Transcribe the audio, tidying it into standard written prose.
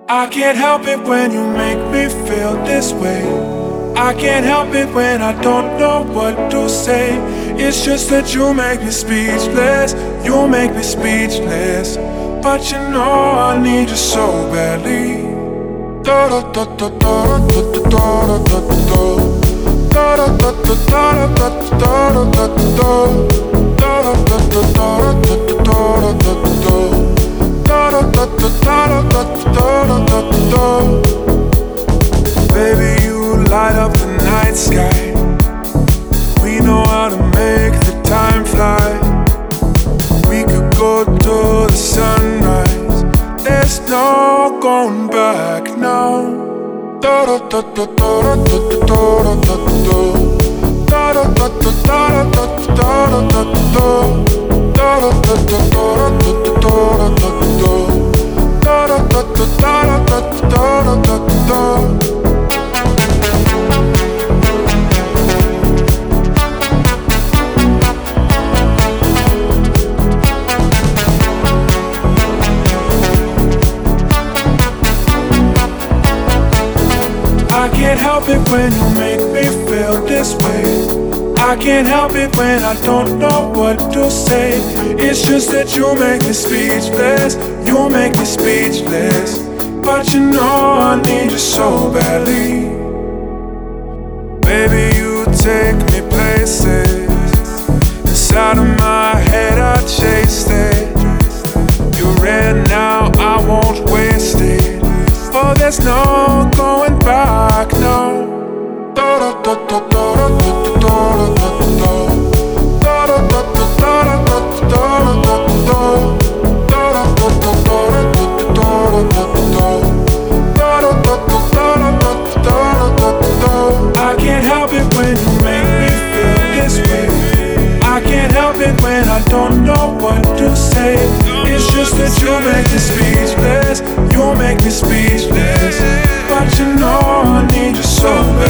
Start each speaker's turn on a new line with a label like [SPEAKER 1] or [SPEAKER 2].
[SPEAKER 1] I can't help it when you make me feel this way. I can't help it when I don't know what to say. It's just that you make me speechless. You make me speechless. But you know I need you so badly. Baby, you light up the night sky. We know how to make the time fly. We could go to the sunrise. There's no going back now. I can't help it when you make me feel this way. I can't help it when I don't know what to say. It's just that you make me speechless. You make me speechless. But you know I need you so badly. Baby, you take me places. Inside of my head I chased it. You're red now, I won't waste it. Oh, there's no going back now. I can't help it when you make me feel this way. I can't help it when I don't know what to say. It's just that you make me speechless. You make me speechless. But you know I need you so bad.